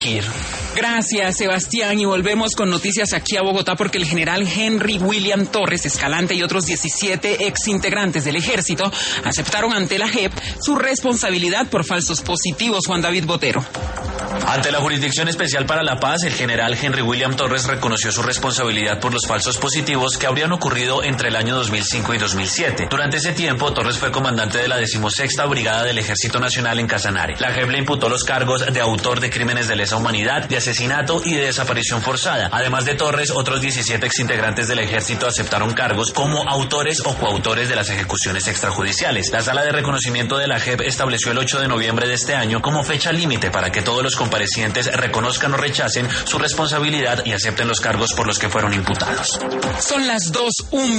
Kir. Gracias, Sebastián, y volvemos con noticias aquí a Bogotá porque el general Henry William Torres Escalante y otros 17 exintegrantes del ejército aceptaron ante la JEP su responsabilidad por falsos positivos. Juan David Botero. Ante la Jurisdicción Especial para la Paz, el general Henry William Torres reconoció su responsabilidad por los falsos positivos que habrían ocurrido entre el año 2005 y 2007. Durante ese tiempo, Torres fue comandante de la 16ª Brigada del Ejército Nacional en Casanare. La JEP le imputó los cargos de autor de crímenes de lesa humanidad, de asesinato y de desaparición forzada. Además de Torres, otros 17 exintegrantes del ejército aceptaron cargos como autores o coautores de las ejecuciones extrajudiciales. La Sala de Reconocimiento de la JEP estableció el 8 de noviembre de este año como fecha límite para que todos los comparecientes reconozcan o rechacen su responsabilidad y acepten los cargos por los que fueron imputados. Son las 2:01